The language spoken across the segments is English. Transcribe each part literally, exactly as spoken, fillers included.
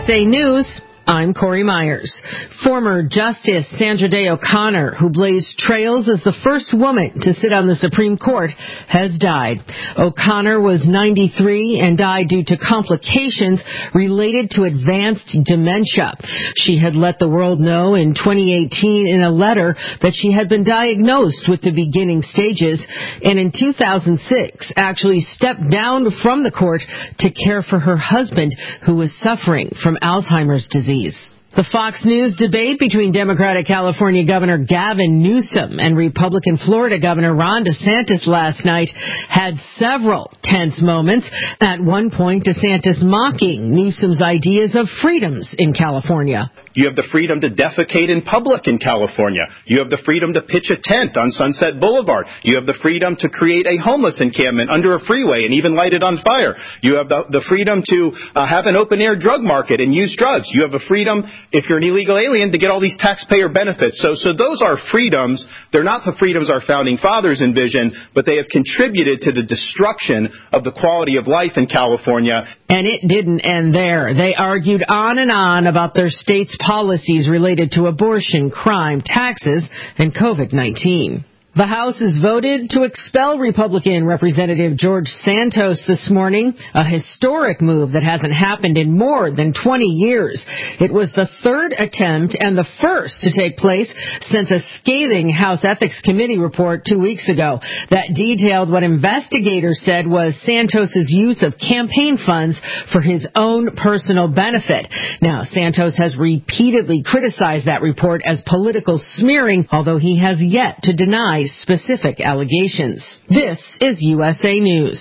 A News, I'm Corey Myers. Former Justice Sandra Day O'Connor, who blazed trails as the first woman to sit on the Supreme Court, has died. O'Connor was ninety-three and died due to complications related to advanced dementia. She had let the world know in twenty eighteen in a letter that she had been diagnosed with the beginning stages, and in two thousand six actually stepped down from the court to care for her husband, who was suffering from Alzheimer's disease. The Fox News debate between Democratic California Governor Gavin Newsom and Republican Florida Governor Ron DeSantis last night had several tense moments. At one point, DeSantis mocking Newsom's ideas of freedoms in California. You have the freedom to defecate in public in California. You have the freedom to pitch a tent on Sunset Boulevard. You have the freedom to create a homeless encampment under a freeway and even light it on fire. You have the, the freedom to uh, have an open-air drug market and use drugs. You have the freedom, if you're an illegal alien, to get all these taxpayer benefits. So, so those are freedoms. They're not the freedoms our founding fathers envisioned, but they have contributed to the destruction of the quality of life in California. And it didn't end there. They argued on and on about their state's policies related to abortion, crime, taxes, and COVID nineteen. The House has voted to expel Republican Representative George Santos this morning, a historic move that hasn't happened in more than twenty years. It was the third attempt and the first to take place since a scathing House Ethics Committee report two weeks ago that detailed what investigators said was Santos's use of campaign funds for his own personal benefit. Now, Santos has repeatedly criticized that report as political smearing, although he has yet to deny specific allegations. This is U S A News.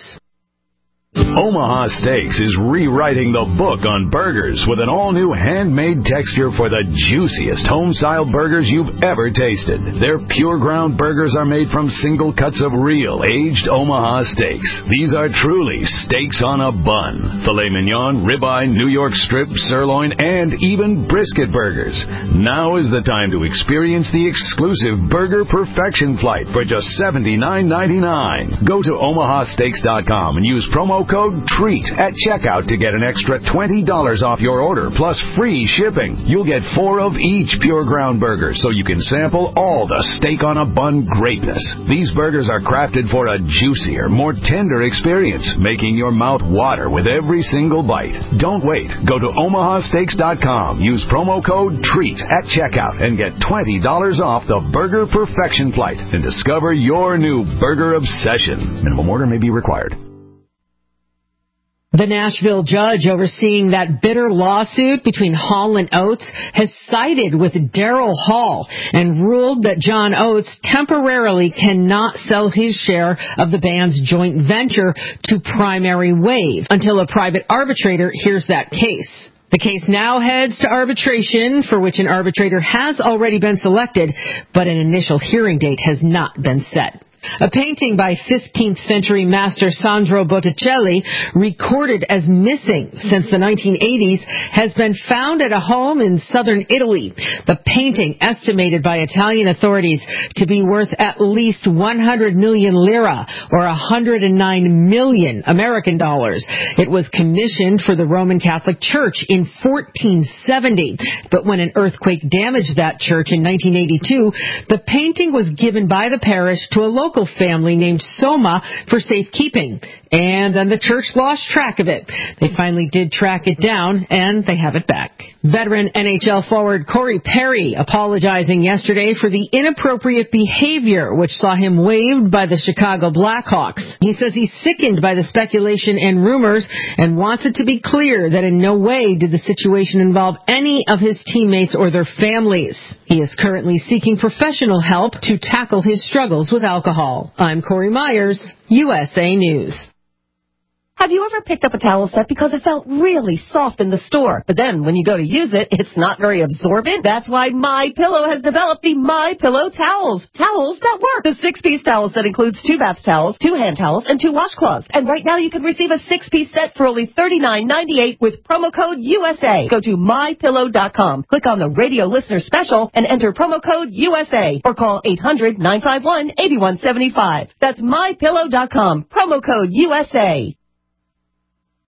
Omaha Steaks is rewriting the book on burgers with an all-new handmade texture for the juiciest home-style burgers you've ever tasted. Their pure ground burgers are made from single cuts of real, aged Omaha steaks. These are truly steaks on a bun. Filet mignon, ribeye, New York strip, sirloin, and even brisket burgers. Now is the time to experience the exclusive Burger Perfection Flight for just seventy-nine ninety-nine. Go to omaha steaks dot com and use promo code TREAT at checkout to get an extra twenty dollars off your order plus free shipping. You'll get four of each pure ground burger so you can sample all the steak on a bun greatness. These burgers are crafted for a juicier, more tender experience, making your mouth water with every single bite. Don't wait. Go to omaha steaks dot com. Use promo code TREAT at checkout and get twenty dollars off the Burger Perfection Flight and discover your new burger obsession. Minimum order may be required. The Nashville judge overseeing that bitter lawsuit between Hall and Oates has sided with Daryl Hall and ruled that John Oates temporarily cannot sell his share of the band's joint venture to Primary Wave until a private arbitrator hears that case. The case now heads to arbitration, for which an arbitrator has already been selected, but an initial hearing date has not been set. A painting by fifteenth century master Sandro Botticelli, recorded as missing since the nineteen eighties, has been found at a home in southern Italy. The painting, estimated by Italian authorities to be worth at least one hundred million lira, or one hundred nine million American dollars. It was commissioned for the Roman Catholic Church in fourteen seventy, but when an earthquake damaged that church in nineteen eighty-two, the painting was given by the parish to a local family named Soma for safekeeping, and then the church lost track of it. They finally did track it down, and they have it back. Veteran N H L forward Corey Perry apologizing yesterday for the inappropriate behavior which saw him waived by the Chicago Blackhawks. He says he's sickened by the speculation and rumors and wants it to be clear that in no way did the situation involve any of his teammates or their families. He is currently seeking professional help to tackle his struggles with alcohol. I'm Corey Myers, U S A News. Have you ever picked up a towel set because it felt really soft in the store, but then when you go to use it, it's not very absorbent? That's why MyPillow has developed the MyPillow towels. Towels that work. The six-piece towel set includes two bath towels, two hand towels, and two washcloths. And right now you can receive a six-piece set for only thirty-nine ninety-eight with promo code U S A. Go to my pillow dot com, click on the radio listener special, and enter promo code U S A, or call eight hundred nine five one eight one seven five. That's my pillow dot com, promo code U S A.